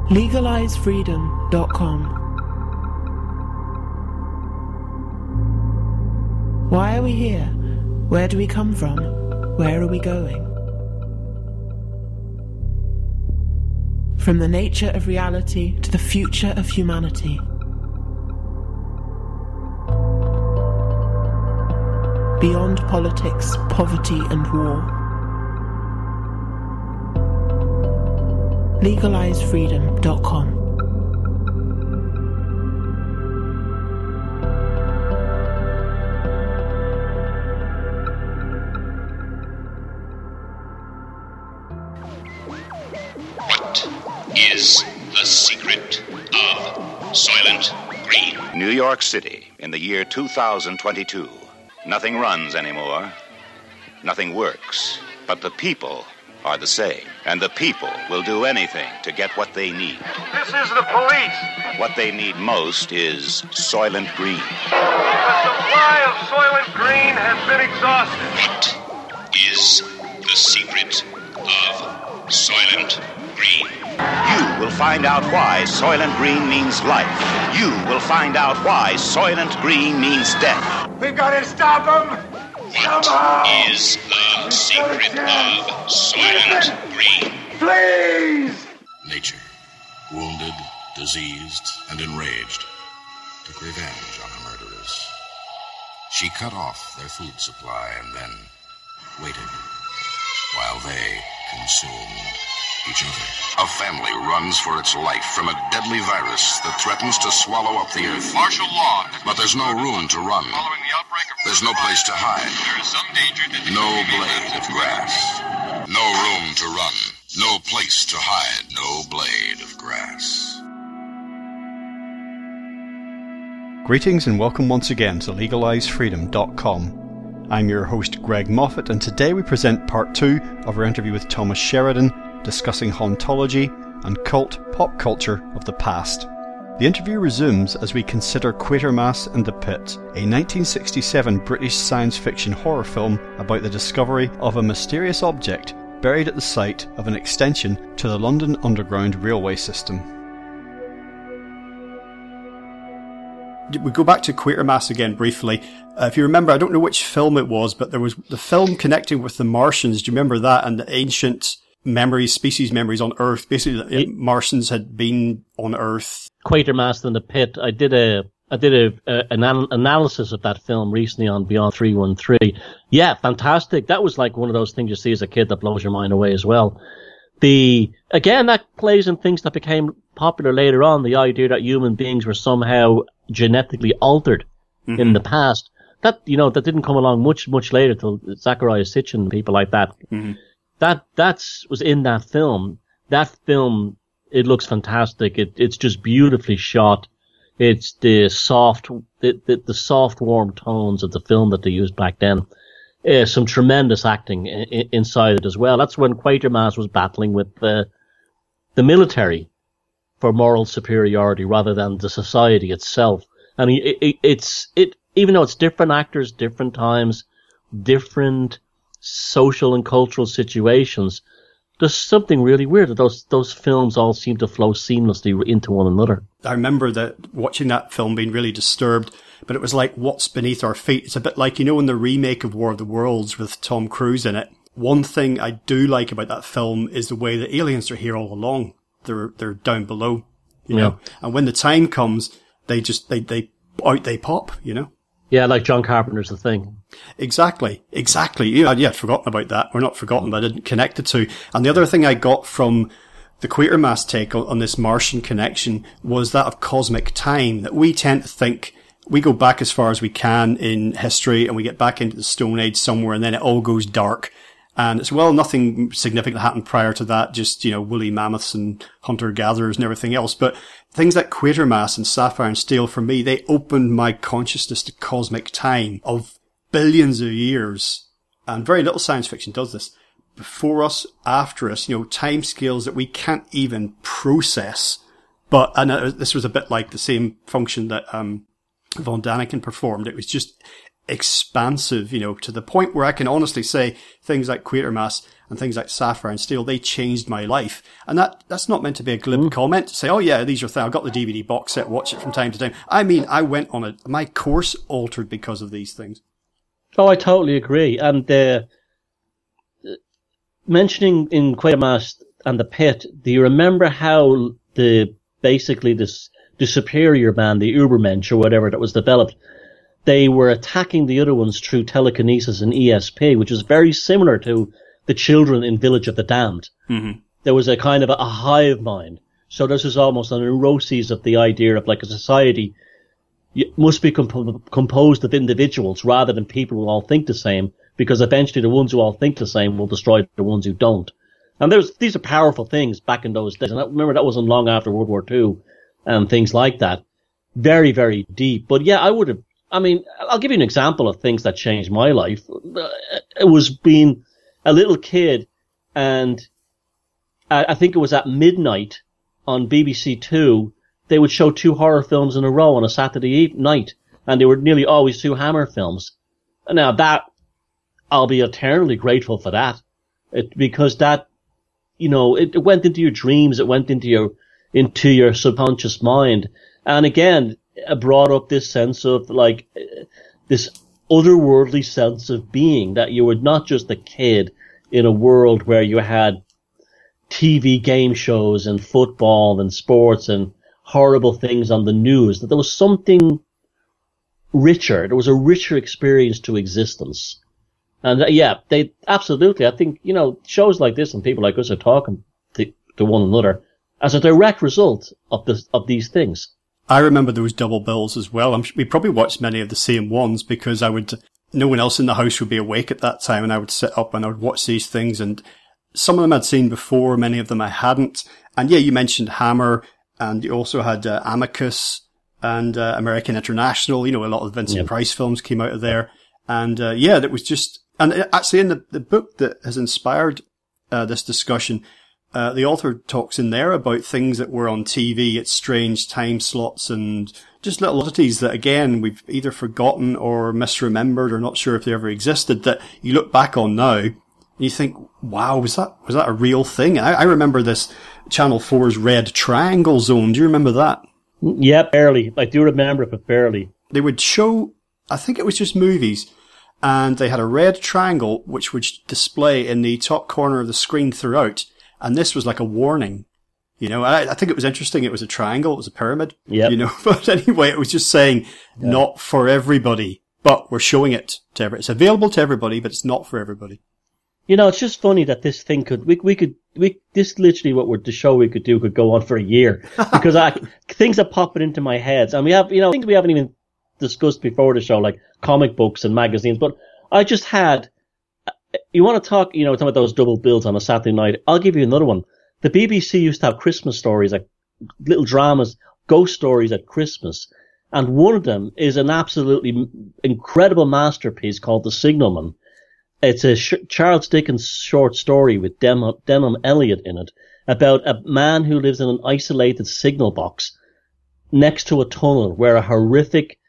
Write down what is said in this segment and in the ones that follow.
LegalizeFreedom.com. Why are we here? Where do we come from? Where are we going? From the nature of reality to the future of humanity. Beyond politics, poverty and war. LegalizeFreedom.com. What is the secret of Soylent Green? New York City in the year 2022. Nothing runs anymore. Nothing works. But the people are the same. And the people will do anything to get what they need. This is the police. What they need most is Soylent Green. The supply of Soylent Green has been exhausted. What is the secret of Soylent Green? You will find out why Soylent Green means life. You will find out why Soylent Green means death. We've got to stop them. What is the secret of Soylent Green? Please! Nature, wounded, diseased, and enraged, took revenge on her murderers. She cut off their food supply and then waited while they consumed each other. A family runs for its life from a deadly virus that threatens to swallow up the earth. Martial law. But there's no room to run. Following the outbreak of There's no place to hide. There is some danger that No blade of grass. No room to run. No place to hide. No blade of grass. Greetings and welcome once again to LegalizeFreedom.com. I'm your host Greg Moffat, and today we present part 2 of our interview with Thomas Sheridan discussing hauntology and cult pop culture of the past. The interview resumes as we consider Quatermass and the Pit, a 1967 British science fiction horror film about the discovery of a mysterious object buried at the site of an extension to the London Underground railway system. We go back to Quatermass again briefly. If you remember, I don't know which film it was, but there was the film connecting with the Martians. Do you remember that? And the ancient memories, species memories on Earth. Basically, Martians had been on Earth. Quatermass and the Pit. I did an analysis of that film recently on Beyond 313. Yeah, fantastic. That was like one of those things you see as a kid that blows your mind away as well. Again, that plays in things that became popular later on. The idea that human beings were somehow genetically altered in the past. That didn't come along much later till Zecharia Sitchin and people like that. Mm-hmm. That was in that film. That film, it looks fantastic. It's just beautifully shot. It's the soft warm tones of the film that they used back then. Some tremendous acting inside it as well. That's when Quatermass was battling with the military for moral superiority rather than the society itself. I mean, it's even though it's different actors, different times, different social and cultural situations, there's something really weird that those films all seem to flow seamlessly into one another. I remember that watching that film being really disturbed, but it was like what's beneath our feet. It's a bit like, in the remake of War of the Worlds with Tom Cruise in it. One thing I do like about that film is the way the aliens are here all along. They're down below, you know, and when the time comes, they pop, Yeah, like John Carpenter's The Thing. Exactly. Yeah, I'd forgotten about that. Or not forgotten, but I didn't connect it to. And the other thing I got from the Quatermass take on this Martian connection was that of cosmic time, that we tend to think we go back as far as we can in history and we get back into the Stone Age somewhere and then it all goes dark. And it's, nothing significant happened prior to that, just, woolly mammoths and hunter-gatherers and everything else. But things like Quatermass and Sapphire and Steel, for me, they opened my consciousness to cosmic time of billions of years. And very little science fiction does this. Before us, after us, time scales that we can't even process. But, this was a bit like the same function that, Von Daniken performed. It was just expansive, to the point where I can honestly say things like Quatermass and things like Sapphire and Steel, they changed my life. And that's not meant to be a glib comment to say, oh yeah, these are things. I've got the DVD box set, watch it from time to time. I mean, I went on my course altered because of these things. Oh, I totally agree. And mentioning in Quatermass and the Pit, do you remember how the superior man, the Ubermensch or whatever that was developed, they were attacking the other ones through telekinesis and ESP, which was very similar to the children in Village of the Damned. Mm-hmm. There was a kind of a hive mind. So this was almost a neuroses of the idea of like a society must be composed of individuals rather than people who all think the same, because eventually the ones who all think the same will destroy the ones who don't. And these are powerful things back in those days. And I remember that wasn't long after World War II and things like that. Very, very deep. But yeah, I'll give you an example of things that changed my life. It was being a little kid, and I think it was at midnight on BBC Two, they would show 2 horror films in a row on a Saturday night, and they were nearly always 2 Hammer films. Now that, I'll be eternally grateful for that. Because that, it went into your dreams, it went into your subconscious mind. And again, it brought up this sense of like, this otherworldly sense of being, that you were not just a kid in a world where you had TV game shows and football and sports and horrible things on the news, that there was something richer. There was a richer experience to existence. And they absolutely, I think, shows like this and people like us are talking to one another as a direct result of these things. I remember there was double bills as well. We probably watched many of the same ones because no one else in the house would be awake at that time, and I would sit up and I would watch these things, and some of them I'd seen before, many of them I hadn't. And yeah, you mentioned Hammer, and you also had Amicus and American International. A lot of Vincent Price films came out of there. And that was just, and actually in the book that has inspired this discussion, the author talks in there about things that were on TV at strange time slots and just little oddities that, again, we've either forgotten or misremembered or not sure if they ever existed, that you look back on now and you think, wow, was that a real thing? I remember this Channel 4's Red Triangle Zone. Do you remember that? Yeah, barely. I do remember it, but barely. They would show, I think it was just movies, and they had a red triangle which would display in the top corner of the screen throughout. And this was like a warning, I think it was interesting. It was a triangle. It was a pyramid, but anyway, it was just saying not for everybody, but we're showing it to everybody. It's available to everybody, but it's not for everybody. It's just funny that this thing this literally the show we could do could go on for a year because things are popping into my head. And we have, things we haven't even discussed before the show, like comic books and magazines, but I just had, you want to talk, talk about those double bills on a Saturday night. I'll give you another one. The BBC used to have Christmas stories, like little dramas, ghost stories at Christmas. And one of them is an absolutely incredible masterpiece called The Signalman. It's a Charles Dickens short story with Denham Elliott in it about a man who lives in an isolated signal box next to a tunnel where a horrific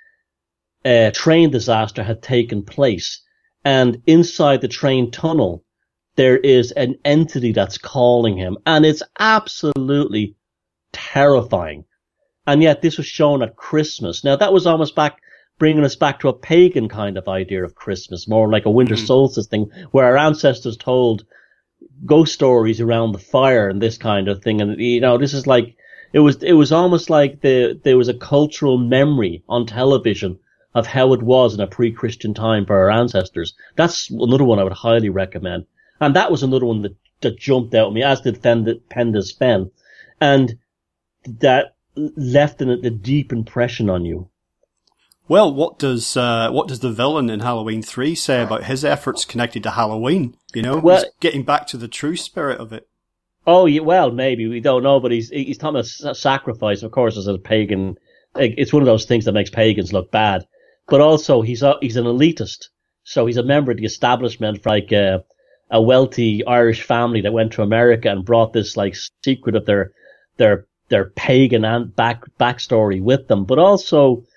train disaster had taken place. And inside the train tunnel, there is an entity that's calling him. And it's absolutely terrifying. And yet this was shown at Christmas. Now that was almost bringing us back to a pagan kind of idea of Christmas, more like a winter solstice thing, where our ancestors told ghost stories around the fire and this kind of thing. And, this is like, it was almost like there was a cultural memory on television of how it was in a pre-Christian time for our ancestors. That's another one I would highly recommend. And that was another one that jumped out at me, as did Penda's Fen. And that left a deep impression on you. Well, what does the villain in Halloween 3 say about his efforts connected to Halloween? Well, he's getting back to the true spirit of it. Oh, yeah, well, maybe. We don't know, but he's talking about sacrifice, of course, as a pagan. It's one of those things that makes pagans look bad. But also, he's an elitist. So he's a member of the establishment, like a wealthy Irish family that went to America and brought this like secret of their pagan and backstory with them. But also,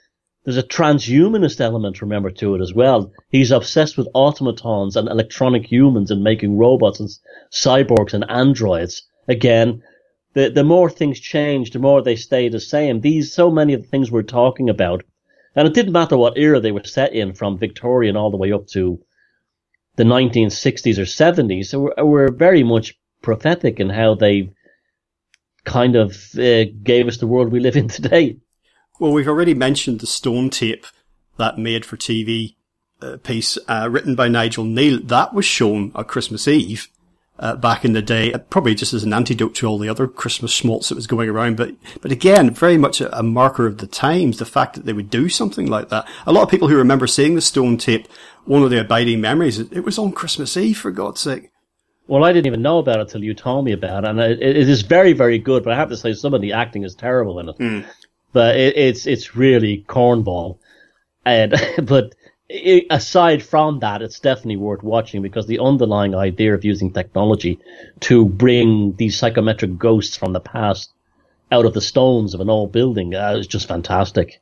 There's a transhumanist element, remember, to it as well. He's obsessed with automatons and electronic humans and making robots and cyborgs and androids. Again, the more things change, the more they stay the same. So many of the things we're talking about, and it didn't matter what era they were set in, from Victorian all the way up to the 1960s or 70s, so were very much prophetic in how they kind of gave us the world we live in today. Well, we've already mentioned the Stone tape, that made-for-TV piece written by Nigel Neal. That was shown on Christmas Eve back in the day, probably just as an antidote to all the other Christmas schmaltz that was going around. But again, very much a marker of the times, the fact that they would do something like that. A lot of people who remember seeing the Stone tape, one of the abiding memories, it was on Christmas Eve, for God's sake. Well, I didn't even know about it until you told me about it, and it is very, very good, but I have to say some of the acting is terrible in it. But it's really cornball. But aside from that, it's definitely worth watching, because the underlying idea of using technology to bring these psychometric ghosts from the past out of the stones of an old building is just fantastic.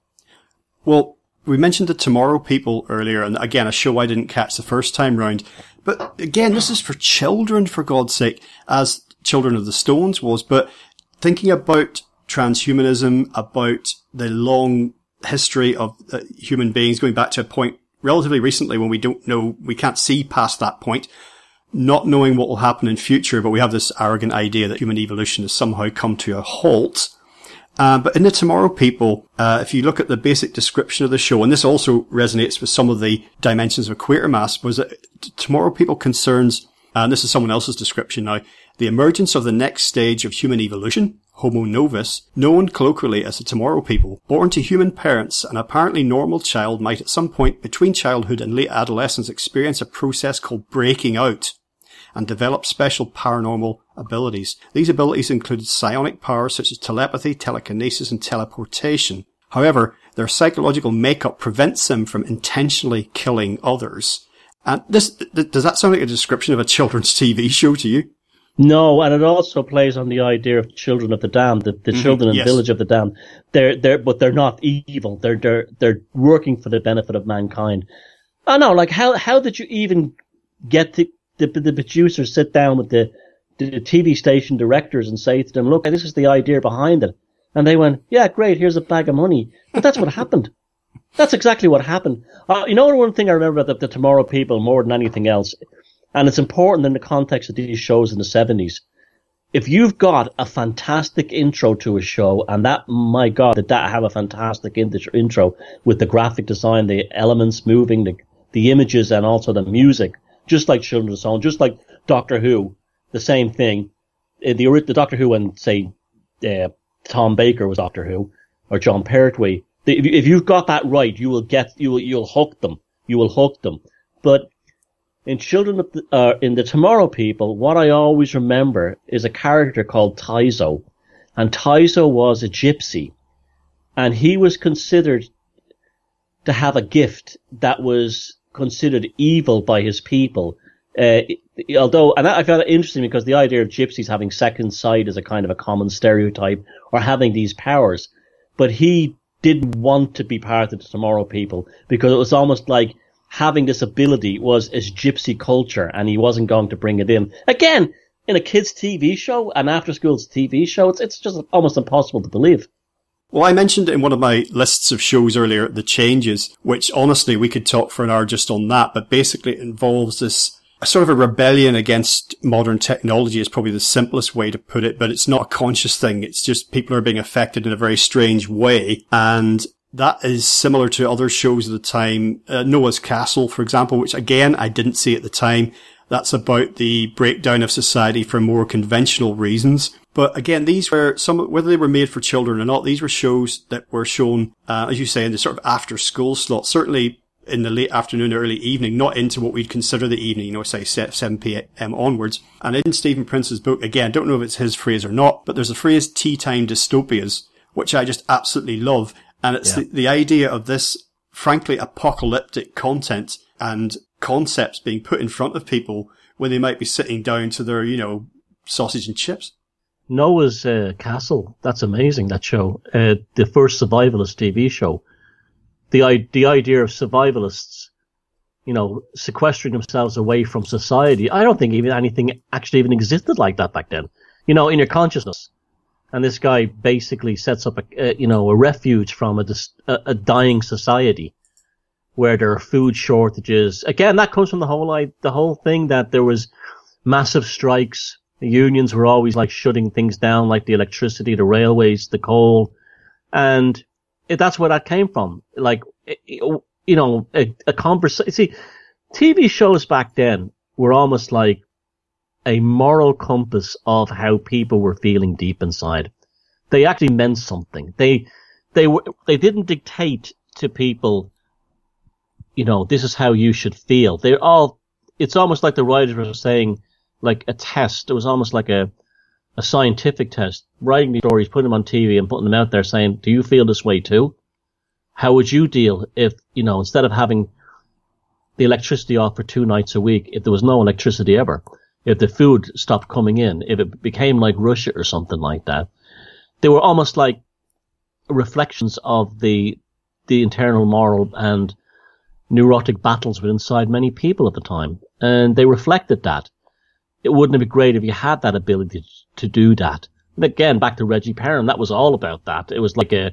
Well, we mentioned the Tomorrow People earlier, and again, a show I didn't catch the first time round. But again, this is for children, for God's sake, as Children of the Stones was. But thinking about transhumanism, about the long history of human beings, going back to a point relatively recently when we don't know, we can't see past that point, not knowing what will happen in future, but we have this arrogant idea that human evolution has somehow come to a halt. But in the Tomorrow People, if you look at the basic description of the show, and this also resonates with some of the dimensions of Quatermass, was that Tomorrow People concerns, and this is someone else's description now, the emergence of the next stage of human evolution, Homo novus, known colloquially as the Tomorrow People. Born to human parents, an apparently normal child might at some point between childhood and late adolescence experience a process called breaking out and develop special paranormal abilities. These abilities included psionic powers such as telepathy, telekinesis, and teleportation. However, their psychological makeup prevents them from intentionally killing others. And does that sound like a description of a children's TV show to you? No, and it also plays on the idea of Children of the Damned, the children in Village of the Damned. But they're not evil. They're working for the benefit of mankind. I know, like how did you even get to the producers sit down with the TV station directors and say to them, look, this is the idea behind it. And they went, yeah, great, here's a bag of money. But that's what happened. That's exactly what happened. You know, one thing I remember about the Tomorrow People more than anything else, and it's important in the context of these shows in the 70s, if you've got a fantastic intro to a show, and that, my God, did that have a fantastic intro with the graphic design, the elements moving, the images, and also the music, just like Children of the Stone, just like Doctor Who, the same thing. The Doctor Who and, say, Tom Baker was Doctor Who, or John Pertwee. If you've got that right, you'll hook them. You will hook them. But in in the Tomorrow People, what I always remember is a character called Taizo. And Taizo was a gypsy. And he was considered to have a gift that was considered evil by his people. Although, and I found it interesting because the idea of gypsies having second sight is a kind of a common stereotype, or having these powers. But he didn't want to be part of the Tomorrow People because it was almost like having this ability was his gypsy culture, and he wasn't going to bring it in. Again, in a kids' TV show, an after-school TV show, it's just almost impossible to believe. Well, I mentioned in one of my lists of shows earlier, The Changes, which honestly we could talk for an hour just on that, but basically it involves this sort of a rebellion against modern technology is probably the simplest way to put it, but it's not a conscious thing. It's just people are being affected in a very strange way. And that is similar to other shows of the time. Noah's Castle, for example, which again, I didn't see at the time. That's about the breakdown of society for more conventional reasons. But again, these were whether they were made for children or not, these were shows that were shown, as you say, in the sort of after school slot, certainly in the late afternoon, early evening, not into what we'd consider the evening, say 7 p.m. onwards. And in Stephen Prince's book, again, don't know if it's his phrase or not, but there's a phrase, tea time dystopias, which I just absolutely love. And it's the idea of this, frankly, apocalyptic content and concepts being put in front of people when they might be sitting down to their, sausage and chips. Noah's Castle, that's amazing, that show. The first survivalist TV show. the idea of survivalists, sequestering themselves away from society. I don't think even anything actually even existed like that back then, in your consciousness. And this guy basically sets up a refuge from a dying society where there are food shortages. Again, that comes from the whole thing that there was massive strikes. The unions were always like shutting things down, like the electricity, the railways, the coal. And that's where that came from. Like, a conversation. See, TV shows back then were almost like a moral compass of how people were feeling deep inside. They actually meant something. They didn't dictate to people, this is how you should feel. It's almost like the writers were saying, like a test. It was almost like a scientific test, writing these stories, putting them on TV and putting them out there saying, do you feel this way too? How would you deal if, instead of having the electricity off for 2 nights a week, if there was no electricity ever, if the food stopped coming in, if it became like Russia or something like that? They were almost like reflections of the internal moral and neurotic battles within inside many people at the time. And they reflected that. It wouldn't have been great if you had that ability to do that. And again, back to Reggie Perrin, that was all about that. It was like a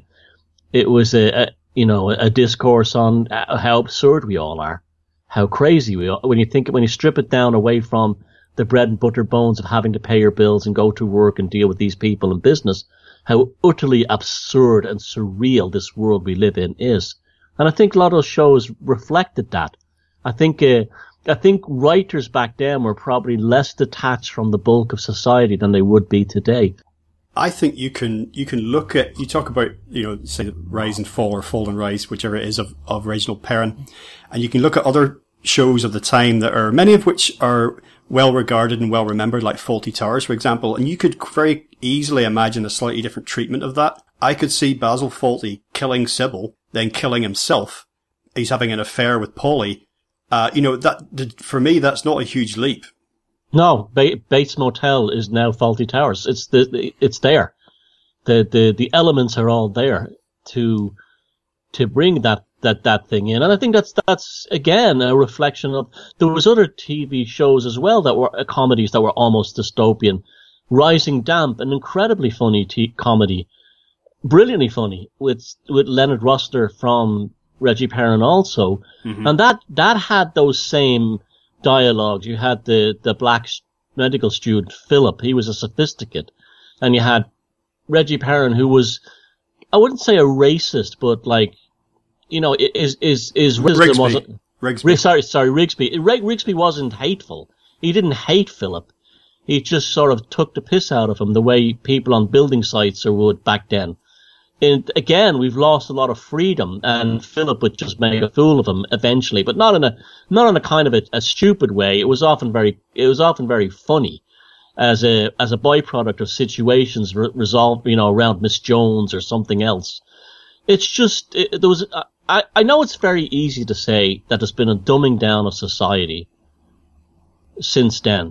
discourse on how absurd we all are, how crazy we are. When you strip it down away from the bread and butter bones of having to pay your bills and go to work and deal with these people in business, how utterly absurd and surreal this world we live in is. And I think a lot of those shows reflected that. I think writers back then were probably less detached from the bulk of society than they would be today. I think you can look at, you talk about, say Rise and Fall or Fall and Rise, whichever it is of Reginald Perrin, and you can look at other shows of the time that are, many of which are well regarded and well remembered, like Fawlty Towers, for example, and you could very easily imagine a slightly different treatment of that. I could see Basil Fawlty killing Sybil, then killing himself. He's having an affair with Polly. For me, that's not a huge leap. No, Bates Motel is now Fawlty Towers. It's there. The elements are all there to bring that thing in. And I think that's again a reflection of, there was other TV shows as well that were comedies that were almost dystopian. Rising Damp, an incredibly funny comedy, brilliantly funny, with Leonard Rossiter from Reggie Perrin also. Mm-hmm. And that had those same dialogues. You had the black medical student, Philip. He was a sophisticate. And you had Reggie Perrin, who was, I wouldn't say a racist, but like, his wisdom wasn't... Rigsby. Sorry, Rigsby. Rigsby wasn't hateful. He didn't hate Philip. He just sort of took the piss out of him the way people on building sites would back then. And again, we've lost a lot of freedom, and Philip would just make a fool of him eventually, but not in a kind of a stupid way. It was often very funny as a byproduct of situations resolved, around Miss Jones or something else. It's just, I know it's very easy to say that there's been a dumbing down of society since then.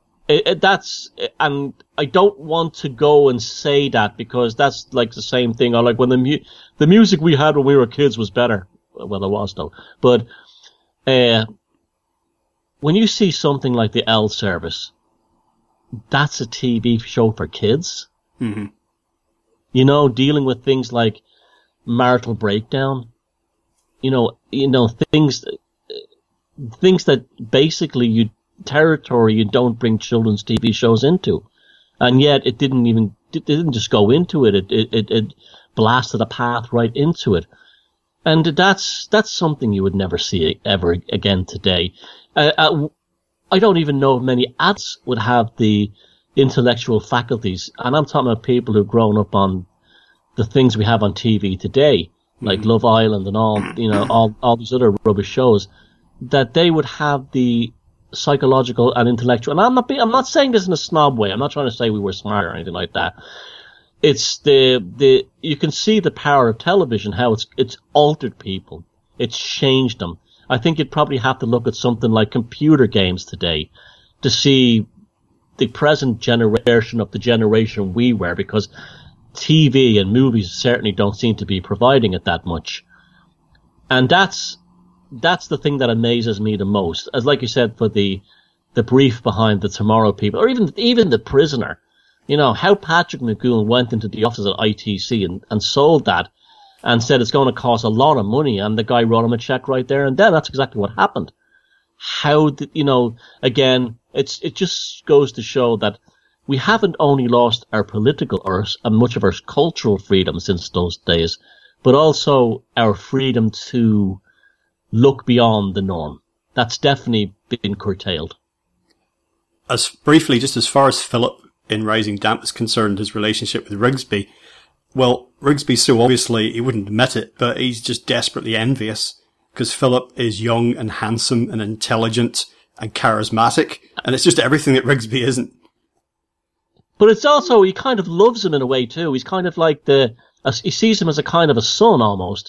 And I don't want to go and say that, because that's like the same thing, or like when the music we had when we were kids was better. Well, it was though. But, when you see something like the L Service, that's a TV show for kids. Mm-hmm. Dealing with things like marital breakdown, things that basically territory you don't bring children's TV shows into. And yet it didn't just go into it. It blasted a path right into it. And that's something you would never see ever again today. I don't even know if many adults would have the intellectual faculties. And I'm talking about people who've grown up on the things we have on TV today, like Love Island and all these other rubbish shows, that they would have the psychological and intellectual, and I'm not saying this in a snob way. I'm not trying to say we were smart or anything like that. It's you can see the power of television, how it's altered people. It's changed them. I think you'd probably have to look at something like computer games today to see the present generation of the generation we were, because TV and movies certainly don't seem to be providing it that much. And that's the thing that amazes me the most. As like you said, for the brief behind the Tomorrow People, or even The Prisoner, you know, how Patrick McGowan went into the offices at ITC and sold that and said it's going to cost a lot of money, and the guy wrote him a check right there and then. That's exactly what happened. Again, it just goes to show that we haven't only lost our political and much of our cultural freedom since those days, but also our freedom to look beyond the norm. That's definitely been curtailed. As briefly, just as far as Philip in Rising Damp is concerned, his relationship with Rigsby, well, Rigsby, so obviously he wouldn't admit it, but he's just desperately envious because Philip is young and handsome and intelligent and charismatic, and it's just everything that Rigsby isn't. But it's also, he kind of loves him in a way too. He's kind of like he sees him as a kind of a son almost.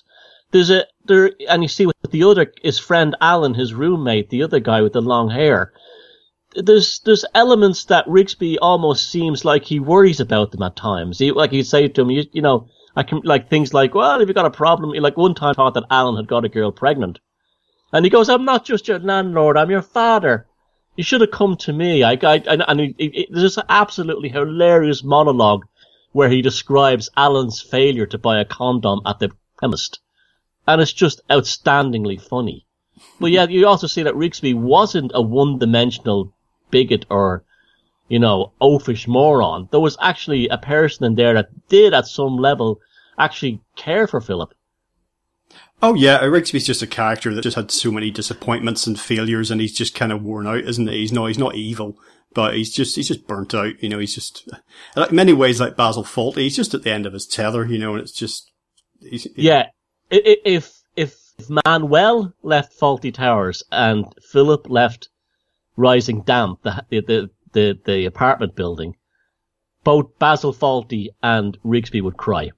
And you see with his friend Alan, his roommate, the other guy with the long hair, there's elements that Rigsby almost seems like he worries about them at times. He'd say to him, you know, I can, like, things like, well, if you got a problem, like one time thought that Alan had got a girl pregnant. And he goes, I'm not just your landlord, I'm your father. You should have come to me. There's an absolutely hilarious monologue where he describes Alan's failure to buy a condom at the chemist. And it's just outstandingly funny. But yeah, you also see that Rigsby wasn't a one-dimensional bigot or, you know, oafish moron. There was actually a person in there that did, at some level, actually care for Philip. Oh yeah, Rigsby's just a character that just had so many disappointments and failures, and he's just kind of worn out, isn't he? He's not evil, but he's just burnt out. You know, he's just, in many ways, like Basil Fawlty. He's just at the end of his tether, you know, and it's just. Yeah, if Manuel left Fawlty Towers and Philip left Rising Damp, the apartment building, both Basil Fawlty and Rigsby would cry.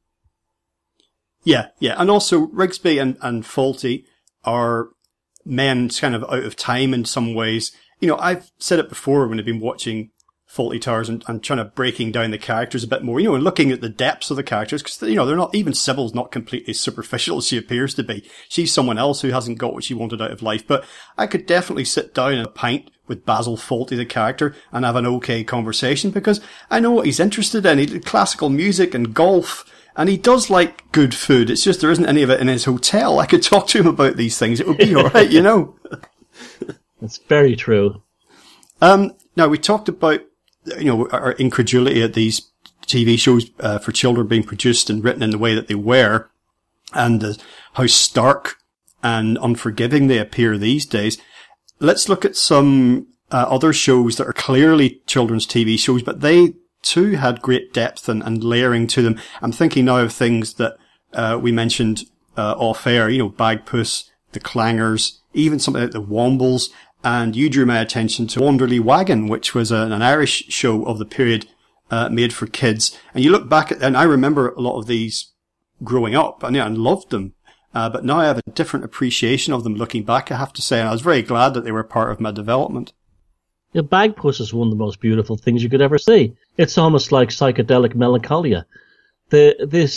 Yeah. And also Rigsby and Fawlty are men kind of out of time in some ways. You know, I've said it before when I've been watching Fawlty Towers and trying to breaking down the characters a bit more, you know, and looking at the depths of the characters, because, you know, they're not, even Sybil's not completely superficial as she appears to be. She's someone else who hasn't got what she wanted out of life, but I could definitely sit down in a pint with Basil Fawlty, the character, and have an okay conversation, because I know what he's interested in. He did classical music and golf, and he does like good food. It's just there isn't any of it in his hotel. I could talk to him about these things. It would be alright, you know. That's very true. Now we talked about, you know, our incredulity at these TV shows for children being produced and written in the way that they were, and how stark and unforgiving they appear these days. Let's look at some other shows that are clearly children's TV shows, but they too had great depth and layering to them. I'm thinking now of things that we mentioned off air, you know, Bagpuss, The Clangers, even something like The Wombles. And you drew my attention to Wanderly Wagon, which was an Irish show of the period made for kids. And you look back at, and I remember a lot of these growing up, and loved them. But now I have a different appreciation of them looking back, I have to say. And I was very glad that they were part of my development. Yeah, Bagpuss is one of the most beautiful things you could ever see. It's almost like psychedelic melancholia. The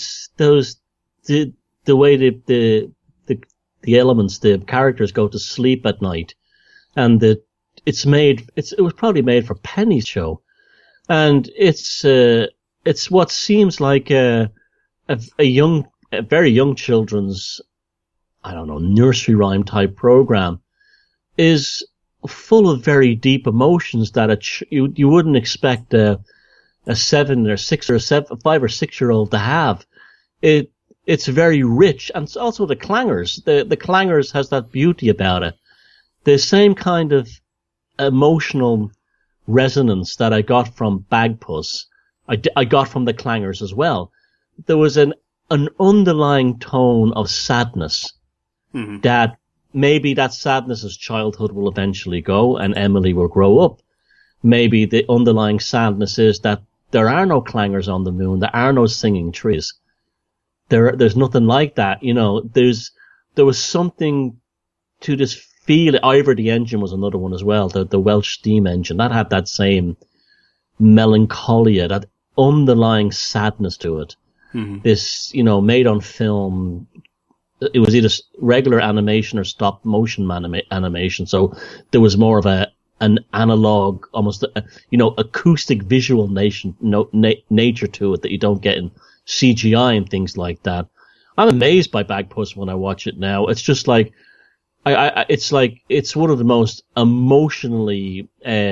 way the elements, the characters go to sleep at night. And it was probably made for Penny's show. And it's what seems like a very young children's, I don't know, nursery rhyme type program, is full of very deep emotions that you wouldn't expect a 7 or 6 or 5 or 6 year old to have. It's very rich, and it's also the Clangers. The Clangers has that beauty about it. The same kind of emotional resonance that I got from Bagpuss, I got from the Clangers as well. There was an underlying tone of sadness that maybe that sadness as childhood will eventually go and Emily will grow up. Maybe the underlying sadness is that there are no clangers on the moon, there are no singing trees. There's nothing like that, you know. There was something to this feel. Ivor the Engine was another one as well, the Welsh steam engine. That had that same melancholia, that underlying sadness to it. This, you know, made on film, it was either regular animation or stop motion animation. So there was more of an analog, almost, acoustic visual nature to it that you don't get in CGI and things like that. I'm amazed by Bagpuss when I watch it now. It's just like, it's one of the most emotionally,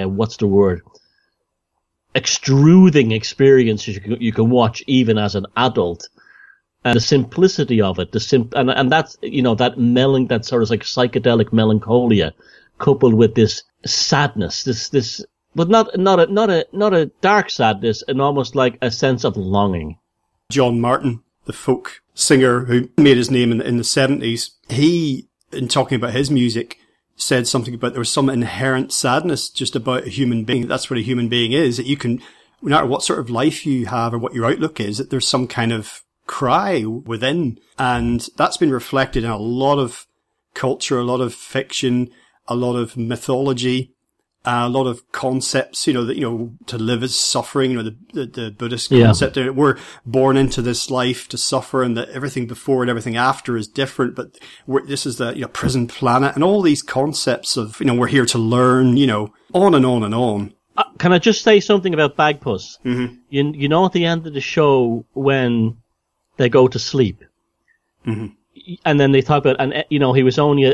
extruding experiences you can watch even as an adult. And the simplicity of it, and that's, that sort of like psychedelic melancholia coupled with this sadness, this, but not a dark sadness, and almost like a sense of longing. John Martin, the folk singer who made his name in the 70s, he, in talking about his music, said something about there was some inherent sadness just about a human being. That's what a human being is, that you can, no matter what sort of life you have or what your outlook is, that there's some kind of cry within. And that's been reflected in a lot of culture, a lot of fiction, a lot of mythology, a lot of concepts, that, to live is suffering, the Buddhist concept. Yeah. We're born into this life to suffer, and that everything before and everything after is different, but this is the, prison planet, and all these concepts of, we're here to learn, on and on and on. Can I just say something about Bagpuss? Mm-hmm. You know, at the end of the show, when they go to sleep, mm-hmm. and then they talk about, and, he was only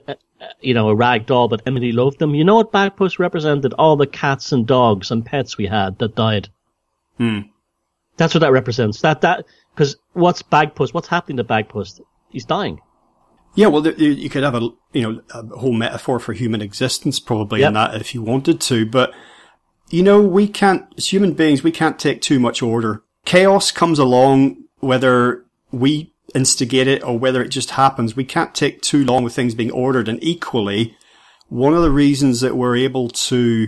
a rag doll, but Emily loved them. You know what Bagpuss represented? All the cats and dogs and pets we had that died. That's what that represents. Because what's Bagpuss? What's happening to Bagpuss? He's dying. Yeah, well, you could have a whole metaphor for human existence probably in that if you wanted to, but we can't, as human beings, we can't take too much order. Chaos comes along, whether we instigate it or whether it just happens. We can't take too long with things being ordered. And equally, one of the reasons that we're able to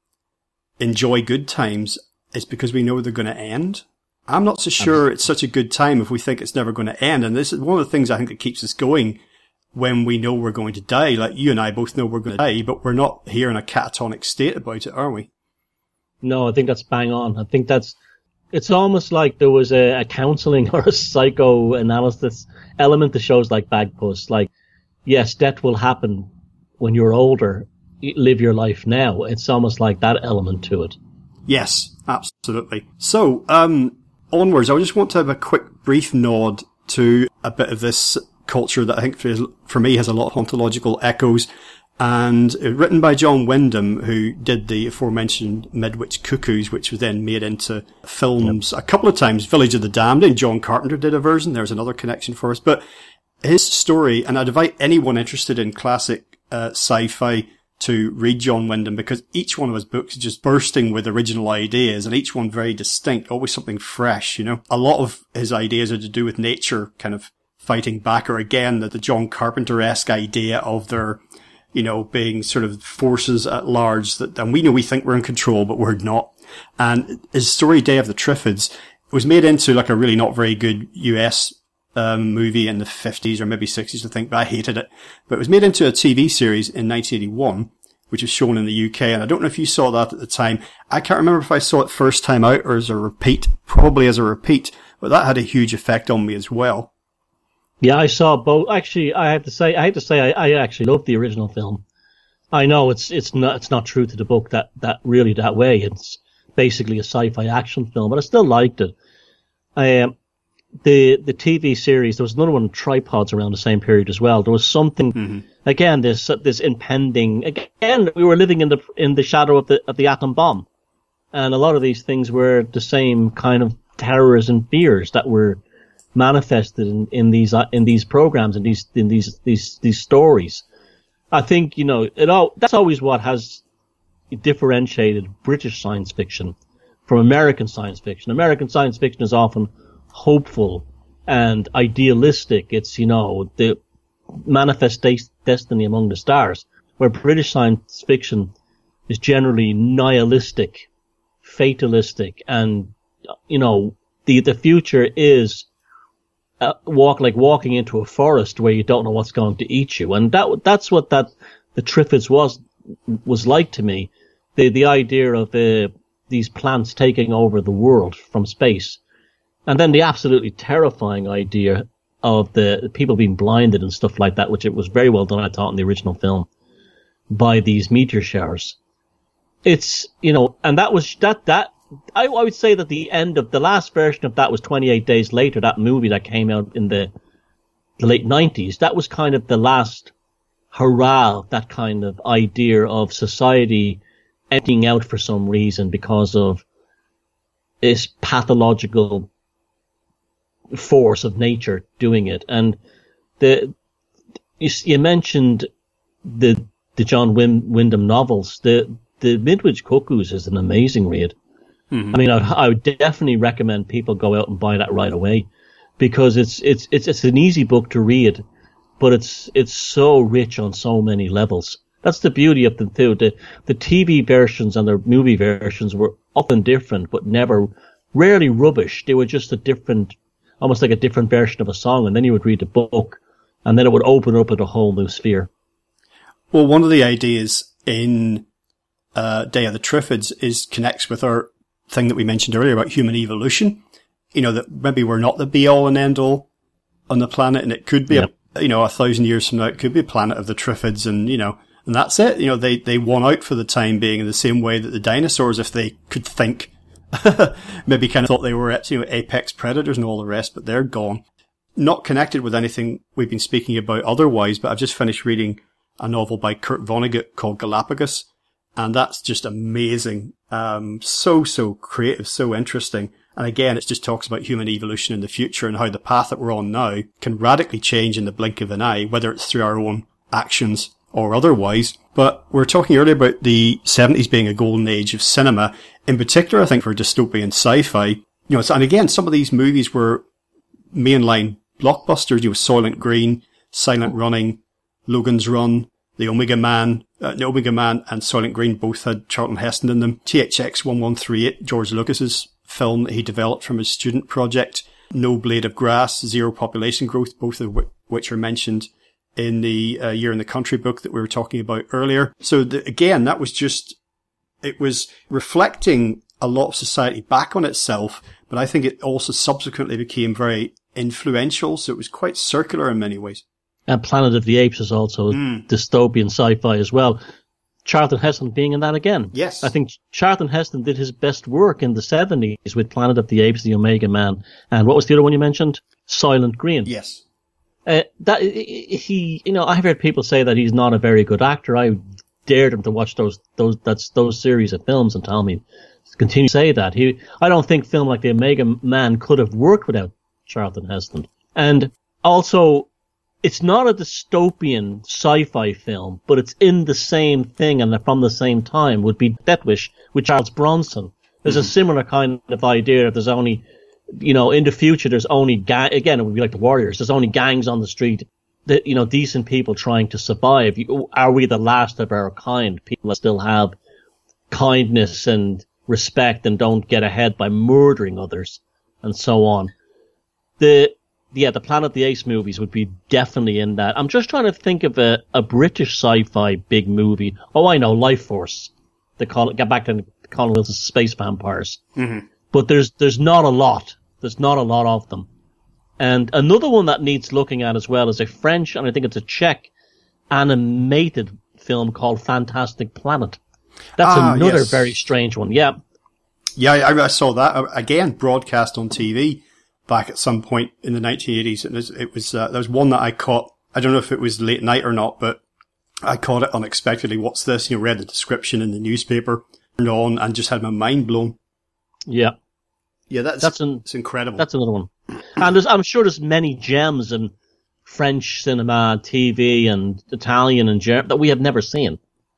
enjoy good times is because we know they're going to end. I'm not so sure it's such a good time if we think it's never going to end. And this is one of the things I think that keeps us going when we know we're going to die. Like you and I both know we're going to die, but we're not here in a catatonic state about it, are we? No, I think that's bang on. I think it's almost like there was a counseling or a psychoanalysis element to shows like Bagpuss. Like, yes, death will happen when you're older. Live your life now. It's almost like that element to it. Yes, absolutely. So, onwards, I just want to have a quick, brief nod to a bit of this culture that I think for me has a lot of ontological echoes. And written by John Wyndham, who did the aforementioned Midwich Cuckoos, which was then made into films a couple of times. Village of the Damned, and John Carpenter did a version. There's another connection for us. But his story, and I'd invite anyone interested in classic sci-fi to read John Wyndham, because each one of his books is just bursting with original ideas, and each one very distinct, always something fresh, A lot of his ideas are to do with nature kind of fighting back, or again, the John Carpenter-esque idea of their being sort of forces at large and we think we're in control, but we're not. And his story, Day of the Triffids, was made into like a really not very good US, movie in the 50s or maybe 60s, I think, but I hated it. But it was made into a TV series in 1981, which was shown in the UK. And I don't know if you saw that at the time. I can't remember if I saw it first time out or as a repeat, probably as a repeat, but that had a huge effect on me as well. Yeah, I saw both. Actually, I have to say, I actually loved the original film. I know it's not true to the book that way. It's basically a sci-fi action film, but I still liked it. The TV series, there was another one, Tripods, around the same period as well. There was something, again, this impending, again, we were living in the shadow of the atom bomb. And a lot of these things were the same kind of terrors and fears that were manifested in these programs and these stories. I think, that's always what has differentiated British science fiction from American science fiction. American science fiction is often hopeful and idealistic. It's, the manifest destiny among the stars, where British science fiction is generally nihilistic, fatalistic, and, the future is walking into a forest where you don't know what's going to eat you. And that's what the Triffids was like to me. The idea of these plants taking over the world from space. And then the absolutely terrifying idea of the people being blinded and stuff like that, which it was very well done, I thought, in the original film, by these meteor showers. It's, and that was, I would say that the end of the last version of that was 28 Days Later, that movie that came out in the late 90s. That was kind of the last hurrah, that kind of idea of society emptying out for some reason because of this pathological force of nature doing it. And you mentioned the John Wyndham novels. The Midwich Cuckoos is an amazing read. Mm-hmm. I mean, I would definitely recommend people go out and buy that right away, because it's an easy book to read, but it's so rich on so many levels. That's the beauty of them too. The TV versions and the movie versions were often different, but rarely rubbish. They were just almost like a different version of a song, and then you would read the book, and then it would open up at a whole new sphere. Well, one of the ideas in Day of the Triffids connects with our thing that we mentioned earlier about human evolution. That maybe we're not the be all and end all on the planet, and it could be, 1,000 years from now, it could be a planet of the Triffids, and that's it. They won out for the time being, in the same way that the dinosaurs, if they could think, maybe kind of thought they were, apex predators and all the rest, but they're gone. Not connected with anything we've been speaking about otherwise, but I've just finished reading a novel by Kurt Vonnegut called Galapagos, and that's just amazing. So creative, so interesting. And again, it just talks about human evolution in the future and how the path that we're on now can radically change in the blink of an eye, whether it's through our own actions or otherwise. But we were talking earlier about the 70s being a golden age of cinema, in particular, I think, for dystopian sci-fi. And again, some of these movies were mainline blockbusters, Soylent Green, Silent Running, Logan's Run, The Omega Man and Soylent Green both had Charlton Heston in them. THX 1138, George Lucas's film that he developed from his student project. No Blade of Grass, Zero Population Growth, both of which are mentioned in the Year in the Country book that we were talking about earlier. So again, that was it was reflecting a lot of society back on itself, but I think it also subsequently became very influential, so it was quite circular in many ways. And Planet of the Apes is also dystopian sci-fi as well. Charlton Heston being in that again. Yes. I think Charlton Heston did his best work in the 70s with Planet of the Apes, The Omega Man, and what was the other one you mentioned? Soylent Green. Yes. I've heard people say that he's not a very good actor. I dared him to watch those series of films and tell me, continue to say that. I don't think film like The Omega Man could have worked without Charlton Heston. And also, it's not a dystopian sci-fi film, but it's in the same thing and from the same time, would be Death Wish with Charles Bronson. There's a similar kind of idea that there's only, in the future, there's only, again, it would be like the Warriors, there's only gangs on the street, that, decent people trying to survive. Are we the last of our kind? People that still have kindness and respect and don't get ahead by murdering others and so on. The Planet of the Apes movies would be definitely in that. I'm just trying to think of a British sci-fi big movie. Oh, I know, Life Force. Get back to Colin Wilson's Space Vampires. Mm-hmm. But there's not a lot. There's not a lot of them. And another one that needs looking at as well is a French, and I think it's a Czech, animated film called Fantastic Planet. That's another very strange one. Yeah. Yeah, I saw that again, broadcast on TV back at some point in the 1980s. And it was there was one that I caught. I don't know if it was late night or not, but I caught it unexpectedly. What's this? Read the description in the newspaper, turned on, and just had my mind blown. Yeah. Yeah, it's incredible. That's another one. And I'm sure there's many gems in French cinema, TV, and Italian and German that we've never seen,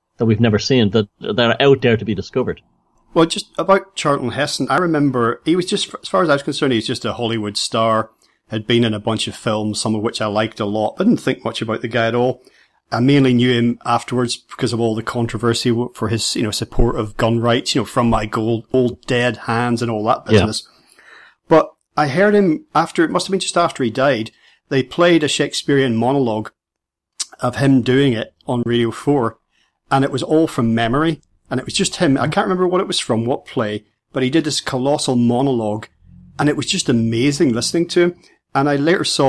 that are out there to be discovered. Well, just about Charlton Heston, I remember he was just, as far as I was concerned, he was just a Hollywood star, had been in a bunch of films, some of which I liked a lot, but didn't think much about the guy at all. I mainly knew him afterwards because of all the controversy for his, support of gun rights, From My Old Dead Hands and all that business. Yeah. But I heard him it must have been just after he died, they played a Shakespearean monologue of him doing it on Radio 4, and it was all from memory. And it was just him. I can't remember what it was from, what play, but he did this colossal monologue, and it was just amazing listening to him. And I later saw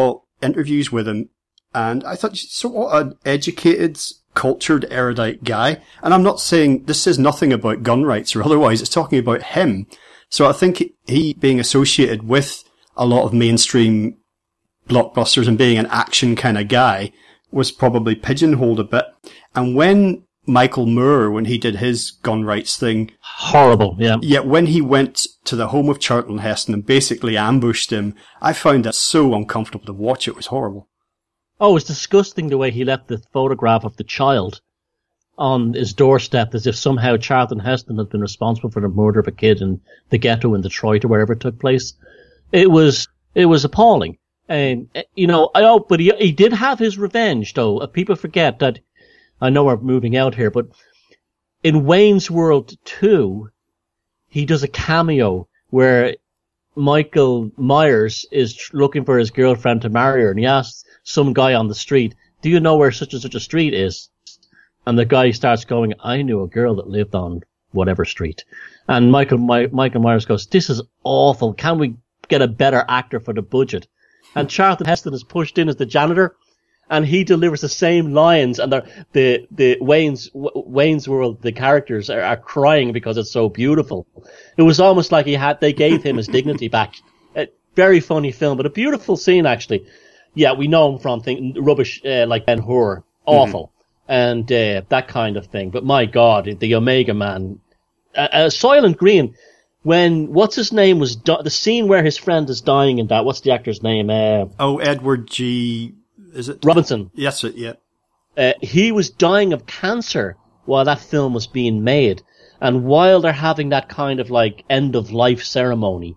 interviews with him, and I thought, so what an educated, cultured, erudite guy. And I'm not saying this says nothing about gun rights or otherwise. It's talking about him. So I think he being associated with a lot of mainstream blockbusters and being an action kind of guy was probably pigeonholed a bit. And when Michael Moore, when he did his gun rights thing. Horrible, yeah. Yet when he went to the home of Charlton Heston and basically ambushed him, I found that so uncomfortable to watch. It was horrible. Oh, it's disgusting the way he left the photograph of the child on his doorstep as if somehow Charlton Heston had been responsible for the murder of a kid in the ghetto in Detroit or wherever it took place. It was appalling. And, but he did have his revenge, though. People forget that. I know we're moving out here, but in Wayne's World 2, he does a cameo where Michael Myers is looking for his girlfriend to marry her, and he asks some guy on the street, do you know where such and such a street is? And the guy starts going, I knew a girl that lived on whatever street. And Michael Myers goes, this is awful. Can we get a better actor for the budget? And Charlton Heston is pushed in as the janitor, and he delivers the same lines, and the Wayne's World, the characters are crying because it's so beautiful. It was almost like they gave him his dignity back. A very funny film, but a beautiful scene, actually. Yeah, we know him from rubbish like Ben-Hur. Awful. And that kind of thing. But my God, the Omega Man. Soylent Green, what's his name was, the scene where his friend is dying in that, what's the actor's name? Edward G. Is it? Robinson. Yes, yeah. He was dying of cancer while that film was being made. And while they're having that kind of like end of life ceremony,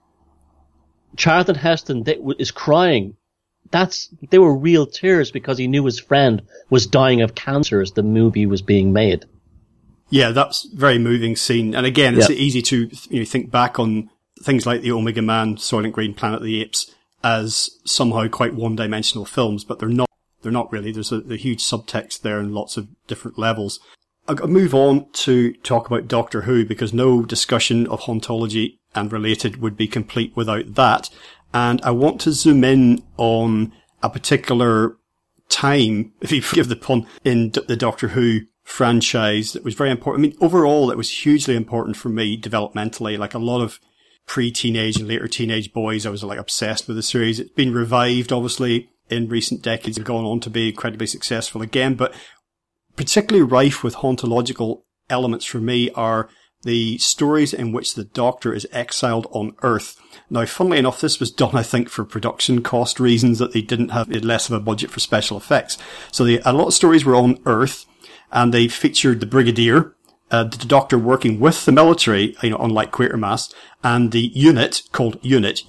Charlton Heston is crying. They were real tears because he knew his friend was dying of cancer as the movie was being made. Yeah, that's a very moving scene. And again, it's easy to think back on things like the Omega Man, Soylent Green, Planet of the Apes as somehow quite one-dimensional films, but they're not. They're not really. There's a huge subtext there and lots of different levels. I'll move on to talk about Doctor Who, because no discussion of hauntology and related would be complete without that. And I want to zoom in on a particular time, if you forgive the pun, in the Doctor Who franchise that was very important. I mean, overall, it was hugely important for me developmentally. Like a lot of pre-teenage and later teenage boys, I was like obsessed with the series. It's been revived, obviously, in recent decades and gone on to be incredibly successful again. But particularly rife with hauntological elements for me are the stories in which the Doctor is exiled on Earth. Now, funnily enough, this was done, I think, for production cost reasons, that they had less of a budget for special effects. So a lot of stories were on Earth, and they featured the Brigadier, the Doctor working with the military, unlike Quatermass, and the unit called Unit,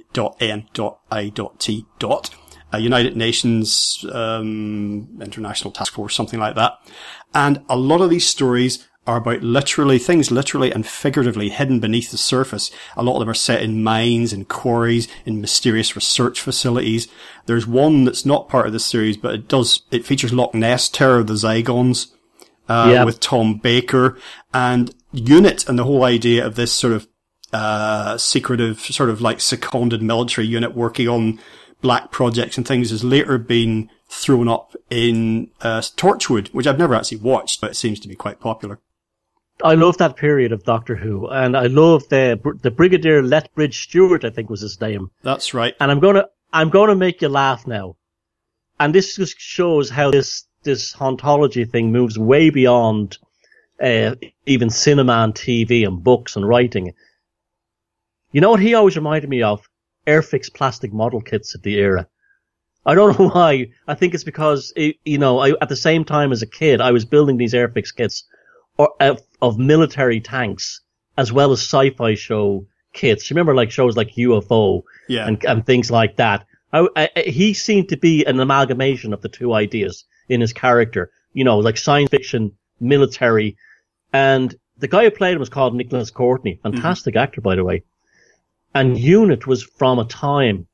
U.N.I.T. A United Nations International Task Force, something like that. And a lot of these stories are about things literally and figuratively hidden beneath the surface. A lot of them are set in mines and quarries, in mysterious research facilities. There's one that's not part of this series, but it features Loch Ness, Terror of the Zygons, with Tom Baker, and Unit, and the whole idea of this sort of secretive, sort of like seconded military unit working on black projects and things has later been thrown up in Torchwood, which I've never actually watched, but it seems to be quite popular. I love that period of Doctor Who, and I love the Brigadier Lethbridge Stewart, I think was his name. That's right. And I'm gonna make you laugh now. And this just shows how this hauntology thing moves way beyond even cinema and TV and books and writing. You know what he always reminded me of? Airfix plastic model kits of the era. I don't know why. I think it's because, at the same time as a kid, I was building these Airfix kits of military tanks, as well as sci-fi show kits. Remember, like shows like UFO and things like that. He seemed to be an amalgamation of the two ideas in his character. Like science fiction, military, and the guy who played him was called Nicholas Courtney. Fantastic actor, by the way. And Unit was from a time,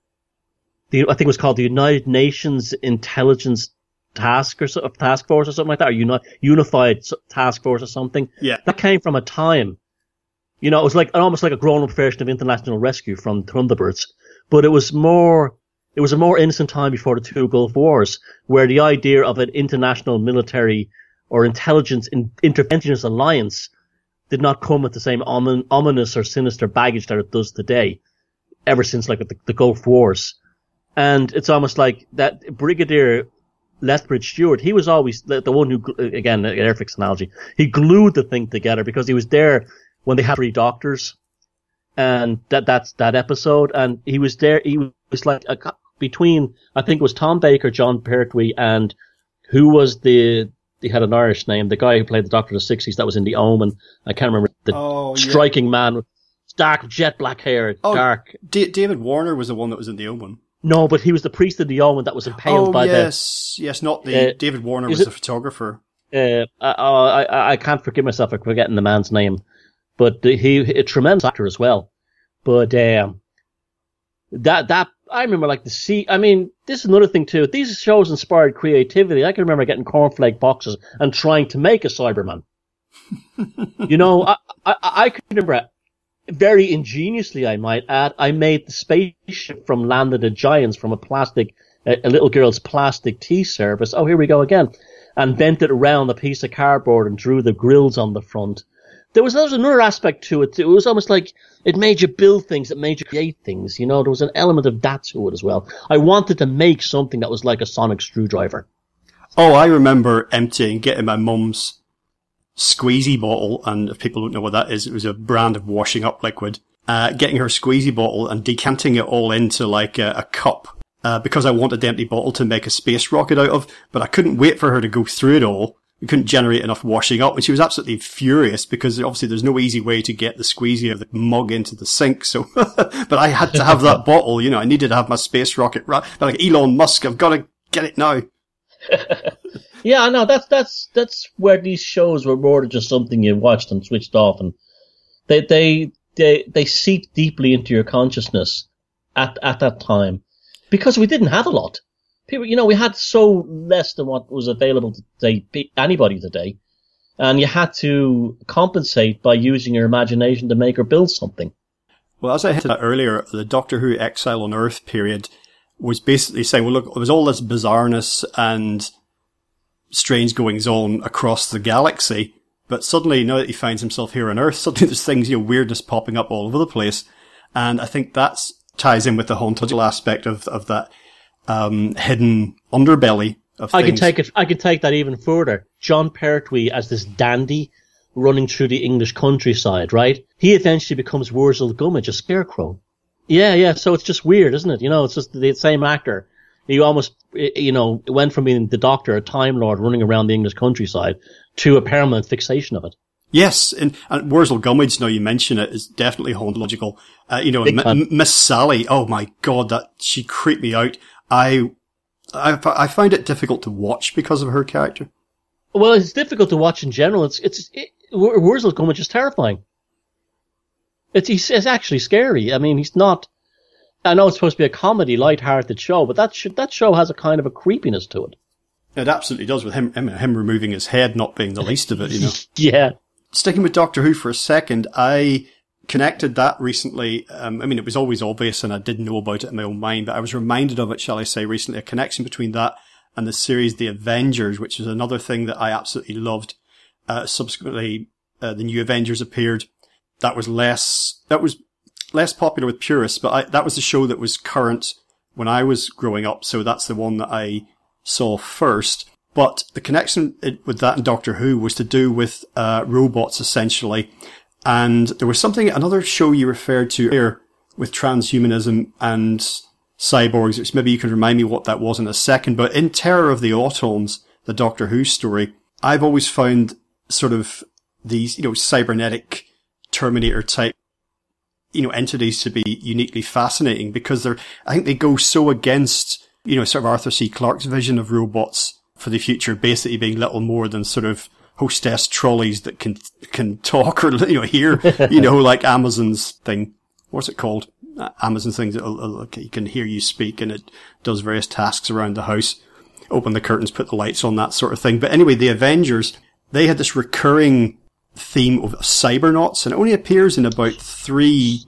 I think it was called the United Nations Intelligence Task Force or something like that, or Unified Task Force or something. Yeah. That came from a time, it was like almost like a grown-up version of International Rescue from Thunderbirds, but it was more it was a more innocent time before the two Gulf Wars, where the idea of an international military or intelligence interventionist alliance did not come with the same ominous or sinister baggage that it does today, ever since like the Gulf Wars. And it's almost like that Brigadier Lethbridge Stewart, he was always the one who, again, an Airfix analogy, he glued the thing together because he was there when they had 3 doctors. And that's that episode. And he was there, he was like between, I think it was Tom Baker, John Pertwee, and who was he had an Irish name, the guy who played the Doctor of the 60s that was in The Omen. I can't remember, striking man with dark jet black hair, dark. David Warner was the one that was in The Omen. No, but he was the priest of The Omen that was impaled by yes, not the David Warner was the photographer. I can't forgive myself for forgetting the man's name, but he a tremendous actor as well. But that I remember like this is another thing too. These shows inspired creativity. I can remember getting cornflake boxes and trying to make a Cyberman. I can remember very ingeniously, I might add, I made the spaceship from Land of the Giants from a little girl's plastic tea service. Oh, here we go again. And bent it around a piece of cardboard and drew the grills on the front. There was another aspect to it. It was almost like it made you build things, it made you create things. There was an element of that to it as well. I wanted to make something that was like a sonic screwdriver. Oh, I remember getting my mum's squeezy bottle, and if people don't know what that is, it was a brand of washing up liquid. Getting her squeezy bottle and decanting it all into like a cup, because I wanted the empty bottle to make a space rocket out of, but I couldn't wait for her to go through it all. We couldn't generate enough washing up, and she was absolutely furious because obviously there's no easy way to get the squeezy of the mug into the sink. So, but I had to have that bottle. I needed to have my space rocket. Like Elon Musk, I've got to get it now. Yeah, I know. That's where these shows were more than just something you watched and switched off, and they seep deeply into your consciousness at that time, because we didn't have a lot. People, we had so less than what was available to anybody today, and you had to compensate by using your imagination to make or build something. Well, as I hinted at earlier, the Doctor Who Exile on Earth period was basically saying, well, look, there was all this bizarreness and strange goings on across the galaxy, but suddenly, now that he finds himself here on Earth, suddenly there's things, weirdness popping up all over the place. And I think that ties in with the hauntable aspect of that hidden underbelly of things. I can take that even further. John Pertwee as this dandy running through the English countryside, right? He eventually becomes Wurzel Gummidge, a scarecrow. Yeah. So it's just weird, isn't it? It's just the same actor. He almost, went from being the Doctor, a Time Lord running around the English countryside, to a permanent fixation of it. Yes, and Wurzel Gummidge, now you mention it, is definitely hauntological. Miss Sally, oh my God, she creeped me out. I find it difficult to watch because of her character. Well, it's difficult to watch in general. Wurzel Gummidge is terrifying. It's actually scary. he's not. I know it's supposed to be a comedy, light-hearted show, but that show has a kind of a creepiness to it. It absolutely does, with him removing his head not being the least of it. Yeah. Sticking with Doctor Who for a second, I connected that recently. It was always obvious and I didn't know about it in my own mind, but I was reminded of it, shall I say, recently, a connection between that and the series The Avengers, which is another thing that I absolutely loved. Subsequently, the New Avengers appeared. That was less popular with purists, but that was the show that was current when I was growing up, so that's the one that I saw first. But the connection with that and Doctor Who was to do with robots, essentially. And there was another show you referred to earlier with transhumanism and cyborgs, which maybe you can remind me what that was in a second. But in Terror of the Autons, the Doctor Who story, I've always found sort of these, cybernetic Terminator type, entities to be uniquely fascinating because I think they go so against, sort of Arthur C. Clarke's vision of robots for the future, basically being little more than sort of hostess trolleys that can talk or, hear, like Amazon's thing. What's it called? Amazon's thing that you can hear you speak and it does various tasks around the house. Open the curtains, put the lights on, that sort of thing. But anyway, the Avengers, they had this recurring theme of cybernauts, and it only appears in about 3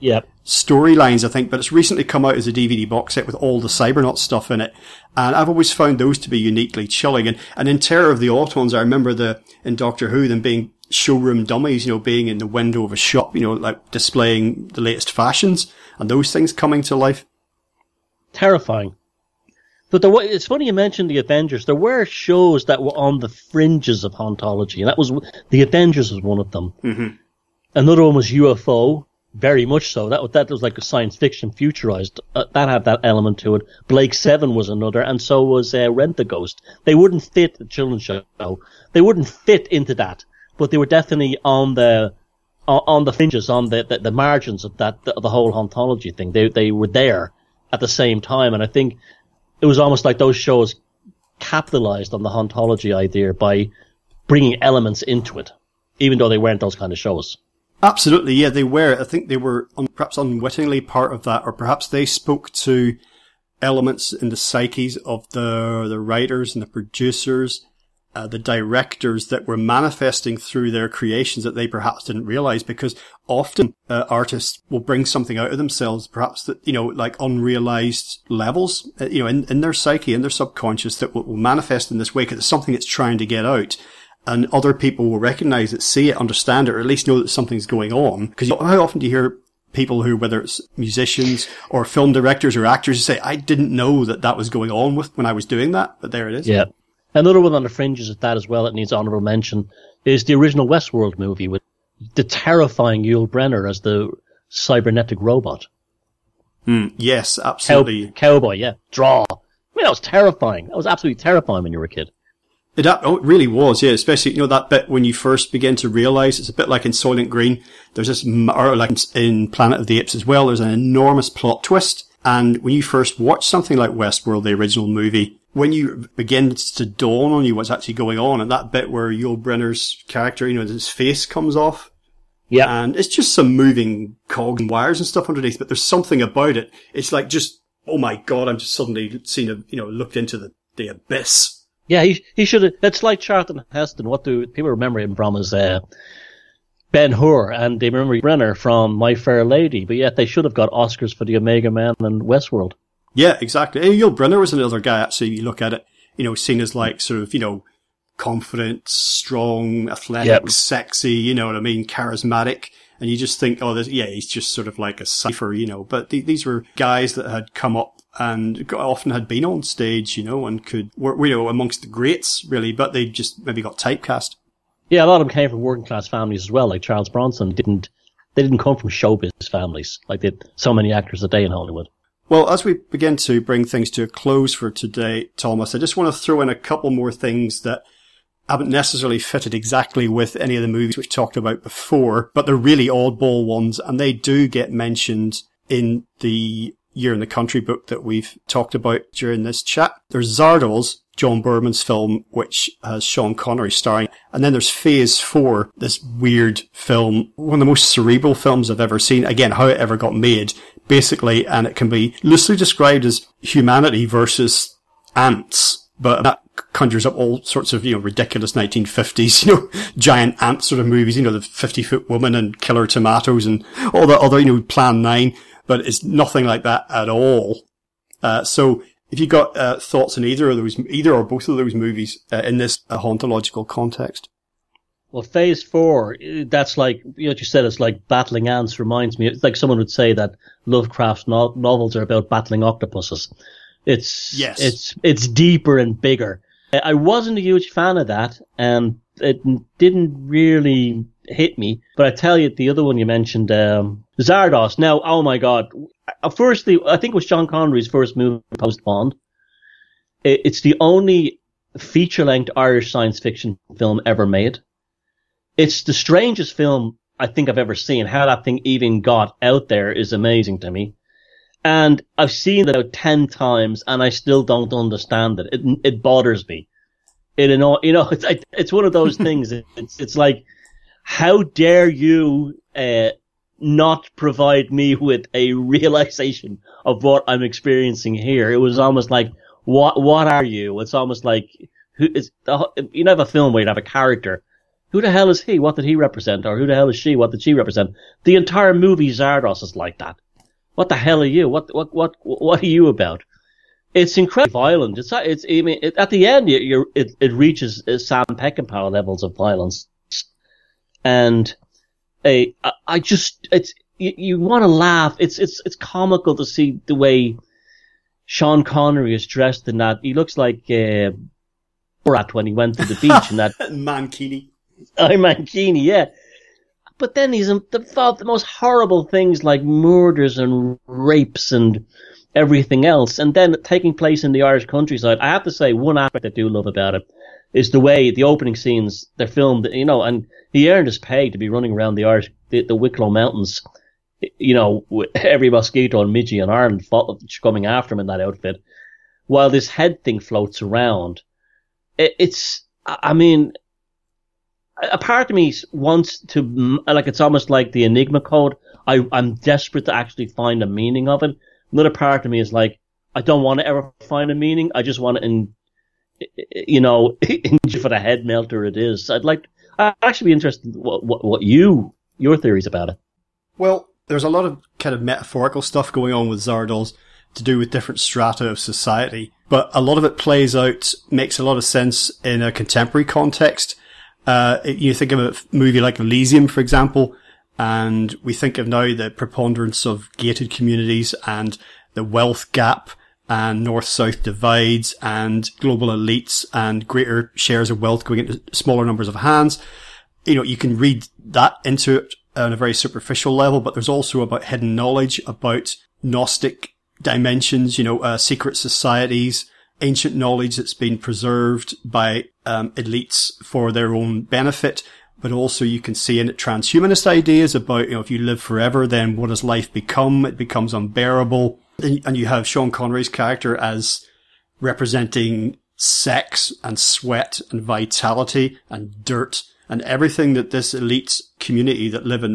storylines, I think, but it's recently come out as a DVD box set with all the Cybernaut stuff in it. And I've always found those to be uniquely chilling. And in Terror of the Autons, I remember in Doctor Who, them being showroom dummies, being in the window of a shop, like displaying the latest fashions and those things coming to life. Terrifying. But it's funny you mentioned the Avengers. There were shows that were on the fringes of hauntology, and that was the Avengers was one of them. Mm-hmm. Another one was UFO, very much so. That was like a science fiction futurized. That had that element to it. Blake 7 was another, and so was Rent a Ghost. They wouldn't fit the children's show. They wouldn't fit into that, but they were definitely on the fringes, on the margins of that the whole hauntology thing. They were there at the same time, and I think it was almost like those shows capitalized on the hauntology idea by bringing elements into it, even though they weren't those kind of shows. Absolutely, yeah, they were. I think they were perhaps unwittingly part of that, or perhaps they spoke to elements in the psyches of the writers and the producers, the directors that were manifesting through their creations that they perhaps didn't realize, because often artists will bring something out of themselves, perhaps that, like unrealized levels, in their psyche, in their subconscious, that will manifest in this way because it's something it's trying to get out. And other people will recognize it, see it, understand it, or at least know that something's going on. Because how often do you hear people who, whether it's musicians or film directors or actors, who say, I didn't know that was going on when I was doing that, but there it is. Yeah. Another one on the fringes of that as well that needs honourable mention is the original Westworld movie with the terrifying Yul Brynner as the cybernetic robot. Yes, absolutely. Cowboy, yeah. Draw. I mean, that was terrifying. That was absolutely terrifying when you were a kid. It really was, yeah. Especially, that bit when you first begin to realize, it's a bit like in Soylent Green. There's this, or like in Planet of the Apes as well, there's an enormous plot twist. And when you first watch something like Westworld, the original movie, when you begin to dawn on you what's actually going on, and that bit where Yul Brynner's character, his face comes off. Yeah. And it's just some moving cogs and wires and stuff underneath, but there's something about it. It's like just, oh my God, I'm just suddenly seen looked into the abyss. Yeah, he should have. It's like Charlton Heston. What do people remember him from? Is Ben-Hur, and they remember Brenner from My Fair Lady. But yet they should have got Oscars for the Omega Man and Westworld. Yeah, exactly. Yul Brynner was another guy. Actually, you look at it, seen as like sort of confident, strong, athletic, sexy. You know what I mean? Charismatic. And you just think, he's just sort of like a cipher. But these were guys that had come up and often had been on stage, and were amongst the greats, really, but they just maybe got typecast. Yeah, a lot of them came from working class families as well, like Charles Bronson didn't come from showbiz families, like so many actors today in Hollywood. Well, as we begin to bring things to a close for today, Thomas, I just want to throw in a couple more things that haven't necessarily fitted exactly with any of the movies we've talked about before, but they're really oddball ones, and they do get mentioned in the Year in the Country book that we've talked about during this chat. There's Zardoz, John Boorman's film, which has Sean Connery starring. And then there's Phase 4, this weird film, one of the most cerebral films I've ever seen. Again, how it ever got made, basically, and it can be loosely described as humanity versus ants. But that conjures up all sorts of, ridiculous 1950s, giant ant sort of movies, the 50-foot woman and killer tomatoes and all that other, Plan 9. But it's nothing like that at all. So if you got thoughts on either or both of those movies in this hauntological context. Well, Phase 4, that's like, what you said, it's like battling ants reminds me. It's like someone would say that Lovecraft novels are about battling octopuses. It's deeper and bigger. I wasn't a huge fan of that, and it didn't really hit me. But I tell you, the other one you mentioned, Zardoz. Now, oh my God. Firstly, I think it was Sean Connery's first movie post-Bond. It's the only feature-length Irish science fiction film ever made. It's the strangest film I think I've ever seen. How that thing even got out there is amazing to me. And I've seen it about 10 times and I still don't understand it. It bothers me. It's one of those things. It's like, how dare you, not provide me with a realization of what I'm experiencing here? It was almost like, what are you? It's almost like, have a film where you have a character. Who the hell is he? What did he represent? Or who the hell is she? What did she represent? The entire movie Zardoz is like that. what the hell are you? What are you about? It's incredibly violent. At the end, it reaches Sam Peckinpah levels of violence. And you want to laugh. It's comical to see the way Sean Connery is dressed in that. He looks like Borat when he went to the beach in that Mankini. Mankini, yeah. But then he's involved in the most horrible things like murders and rapes and everything else. And then taking place in the Irish countryside. I have to say, one aspect I do love about it is the way the opening scenes, they're filmed, and he earned his pay to be running around the Wicklow Mountains, with every mosquito and midgie in Ireland coming after him in that outfit, while this head thing floats around. A part of me wants to, it's almost like the Enigma code. I'm desperate to actually find a meaning of it. Another part of me is like, I don't want to ever find a meaning. I just want to, for the head melter it is. I'd actually be interested in what your theories about it. Well, there's a lot of kind of metaphorical stuff going on with Zardoz to do with different strata of society, but a lot of it plays out, makes a lot of sense in a contemporary context. You think of a movie like Elysium, for example, and we think of now the preponderance of gated communities and the wealth gap and north-south divides and global elites and greater shares of wealth going into smaller numbers of hands. You can read that into it on a very superficial level, but there's also about hidden knowledge, about Gnostic dimensions, secret societies, ancient knowledge that's been preserved by elites for their own benefit. But also you can see in it transhumanist ideas about, if you live forever, then what does life become? It becomes unbearable. And you have Sean Connery's character as representing sex and sweat and vitality and dirt and everything that this elite community that live in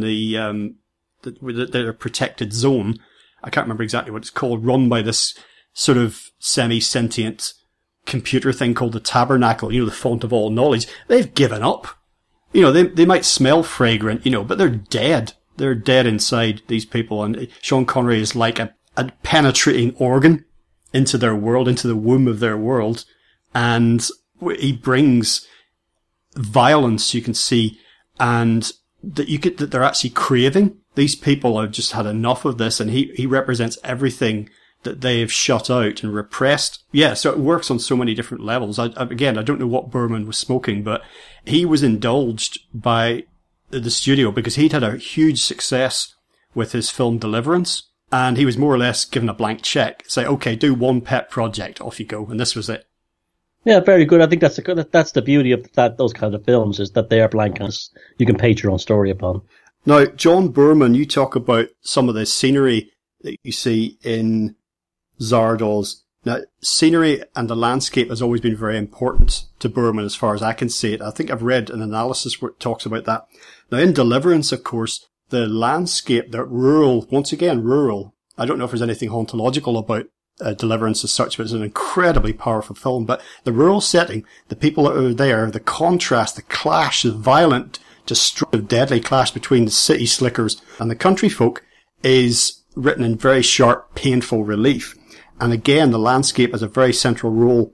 their protected zone, I can't remember exactly what it's called, run by this sort of semi-sentient computer thing called the Tabernacle, the font of all knowledge. They've given up. They might smell fragrant, but they're dead. They're dead inside, these people. And Sean Connery is like a penetrating organ into their world, into the womb of their world. And he brings violence, you can see, and that they're actually craving. These people have just had enough of this, and he represents everything that they have shut out and repressed. Yeah, so it works on so many different levels. I don't know what Berman was smoking, but he was indulged by the studio because he'd had a huge success with his film Deliverance, and he was more or less given a blank check. Say, okay, do one pet project, off you go, and this was it. Yeah, very good. I think that's the beauty of those kinds of films, is that they are blank canvas you can paint your own story upon. Now, John Berman, you talk about some of the scenery that you see in Zardoz. Now, scenery and the landscape has always been very important to Berman as far as I can see it. I think I've read an analysis where it talks about that. Now, in Deliverance, of course, the landscape, the rural, once again, rural. I don't know if there's anything hauntological about Deliverance as such, but it's an incredibly powerful film. But the rural setting, the people that are there, the contrast, the clash, the violent, destructive, deadly clash between the city slickers and the country folk is written in very sharp, painful relief. And again, the landscape has a very central role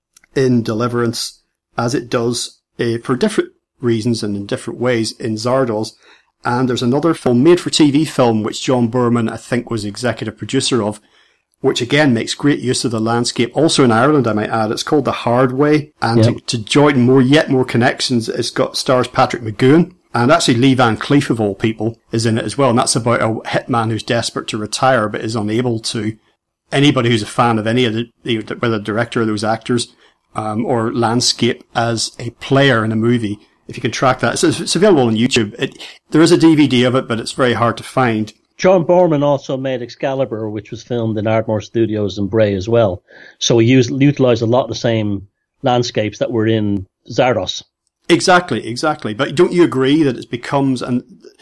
in Deliverance, as it does for different reasons and in different ways in Zardoz. And there's another film, made-for-TV film, which John Berman, I think, was executive producer of, which again makes great use of the landscape. Also in Ireland, I might add. It's called The Hard Way. And to join yet more connections, stars Patrick McGoohan. And actually Lee Van Cleef, of all people, is in it as well. And that's about a hitman who's desperate to retire but is unable to. Anybody who's a fan of any of whether the director or those actors, or landscape as a player in a movie, if you can track that. It's available on YouTube. There is a DVD of it, but it's very hard to find. John Borman also made Excalibur, which was filmed in Ardmore Studios in Bray as well. So he utilised a lot of the same landscapes that were in Zardoz. Exactly. But don't you agree that it becomes, and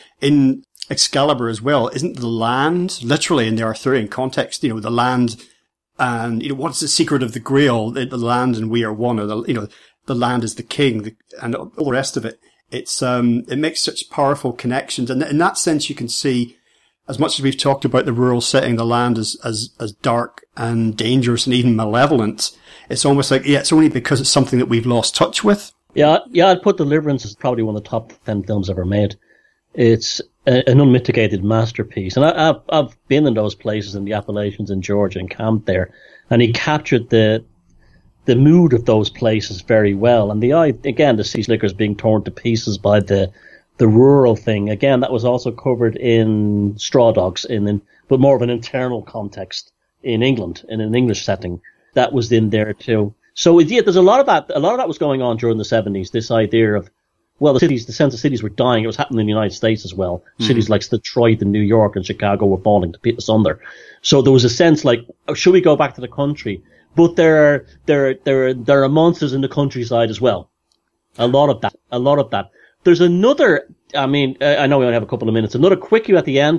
in Excalibur as well, isn't the land, literally in the Arthurian context, the land, and, what's the secret of the Grail, the land and we are one, or the land is the king, and all the rest of it. It makes such powerful connections. And in that sense, you can see as much as we've talked about the rural setting, the land as dark and dangerous and even malevolent, it's almost like, it's only because it's something that we've lost touch with. Yeah, I'd put Deliverance as probably one of the top 10 films ever made. It's an unmitigated masterpiece. And I've been in those places in the Appalachians in Georgia and camped there. And he captured the mood of those places very well. And the sea slickers being torn to pieces by the rural thing. Again, that was also covered in Straw Dogs, but more of an internal context in England, in an English setting. That was in there too. So there's a lot of that. A lot of that was going on during the 70s. This idea of, the sense of cities were dying. It was happening in the United States as well. Mm-hmm. Cities like Detroit and New York and Chicago were falling to asunder. So there was a sense like, should we go back to the country? But there are monsters in the countryside as well. A lot of that. There's another. I mean, I know we only have a couple of minutes. Another quickie at the end.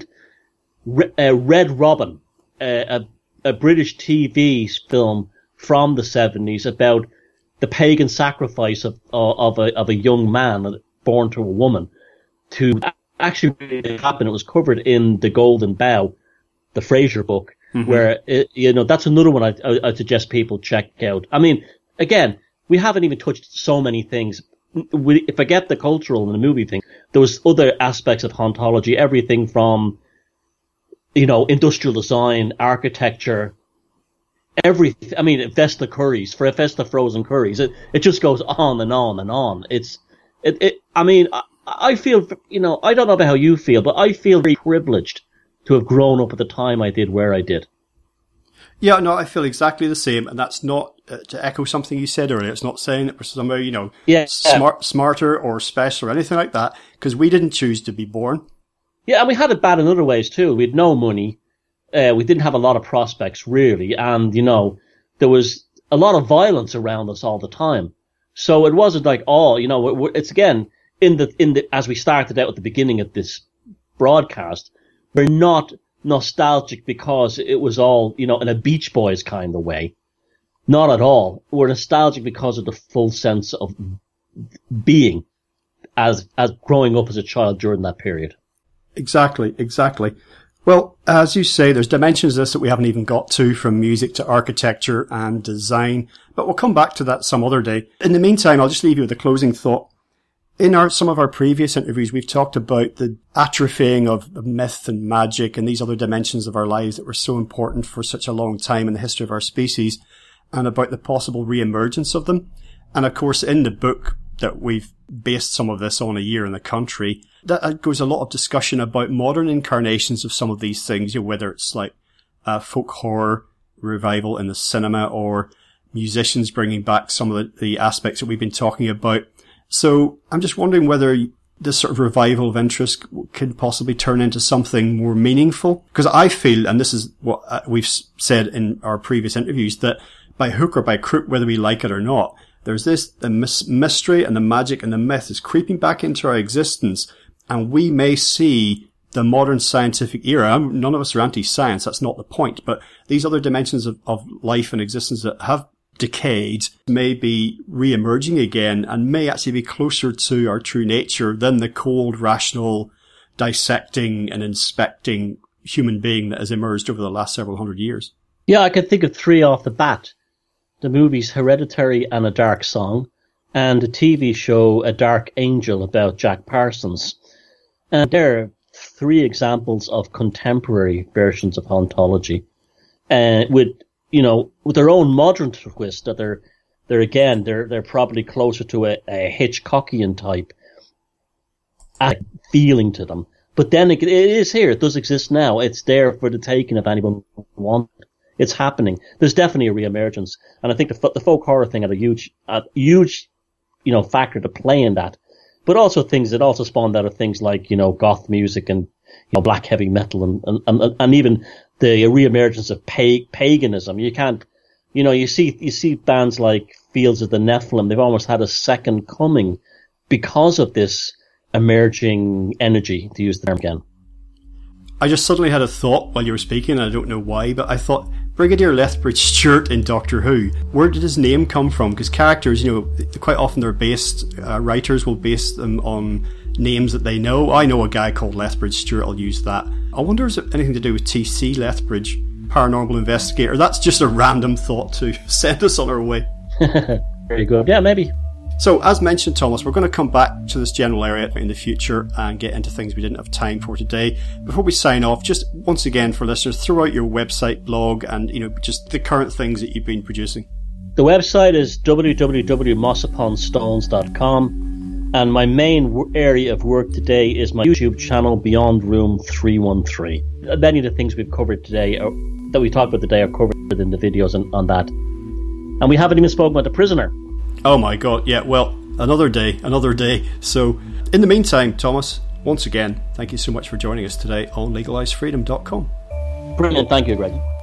Red Robin, a British TV film from the 70s about the pagan sacrifice of a young man born to a woman. To actually happen, it was covered in The Golden Bough, the Fraser book, mm-hmm. where that's another one I'd suggest people check out. I mean, again, we haven't even touched so many things. Forget the cultural and the movie thing. There was other aspects of hauntology, everything from industrial design, architecture. Everything. I mean, Vesta curries, for Vesta frozen curries. It just goes on and on and on. I mean, I feel, I don't know about how you feel, but I feel very privileged to have grown up at the time I did, where I did. Yeah, no, I feel exactly the same, and that's not to echo something you said earlier. It's not saying that we're somehow, smarter or special or anything like that, because we didn't choose to be born. Yeah, and we had it bad in other ways too. We had no money. We didn't have a lot of prospects, really, and, there was a lot of violence around us all the time. So it wasn't like, it's again, as we started out at the beginning of this broadcast, we're not nostalgic because it was all, in a Beach Boys kind of way. Not at all. We're nostalgic because of the full sense of being as growing up as a child during that period. Exactly. Well, as you say, there's dimensions of this that we haven't even got to, from music to architecture and design, but we'll come back to that some other day. In the meantime, I'll just leave you with a closing thought. In some of our previous interviews, we've talked about the atrophying of myth and magic and these other dimensions of our lives that were so important for such a long time in the history of our species, and about the possible re-emergence of them. And of course, in the book that we've based some of this on, A Year in the Country, that goes a lot of discussion about modern incarnations of some of these things, whether it's like folk horror revival in the cinema, or musicians bringing back some of the aspects that we've been talking about. So I'm just wondering whether this sort of revival of interest could possibly turn into something more meaningful. Because I feel, and this is what we've said in our previous interviews, that by hook or by crook, whether we like it or not, there's the mystery and the magic and the myth is creeping back into our existence, and we may see the modern scientific era. None of us are anti-science, that's not the point, but these other dimensions of life and existence that have decayed may be re-emerging again, and may actually be closer to our true nature than the cold, rational, dissecting and inspecting human being that has emerged over the last several hundred years. Yeah, I can think of three off the bat. The movies Hereditary and A Dark Song, and a TV show A Dark Angel about Jack Parsons. And there are three examples of contemporary versions of hauntology, with their own modern twist, that they're probably closer to a Hitchcockian type feeling to them. But then it is here. It does exist now. It's there for the taking if anyone wants it. It's happening. There's definitely a re-emergence, and I think the folk horror thing had a huge, factor to play in that. But also it also spawned out of things like, goth music and, black heavy metal and even the re-emergence of paganism. You can't, you see bands like Fields of the Nephilim. They've almost had a second coming because of this emerging energy, to use the term again. I just suddenly had a thought while you were speaking, and I don't know why, but I thought Brigadier Lethbridge Stewart in Doctor Who, where did his name come from? Because characters, quite often they're based, writers will base them on names that they know. I know a guy called Lethbridge Stewart, I'll use that. I wonder is it anything to do with TC Lethbridge, paranormal investigator? That's just a random thought to send us on our way. Very good. Yeah, maybe. So, as mentioned, Thomas, we're going to come back to this general area in the future and get into things we didn't have time for today. Before we sign off, just once again for listeners, throw out your website, blog, and just the current things that you've been producing. The website is www.mossuponstones.com, and my main area of work today is my YouTube channel, Beyond Room 313. Many of the things we've covered today, that we talked about today, are covered in the videos on that. And we haven't even spoken about The Prisoner. Oh my god, yeah, well, another day. So, in the meantime, Thomas, once again, thank you so much for joining us today on LegalizeFreedom.com. Brilliant, thank you, Greg.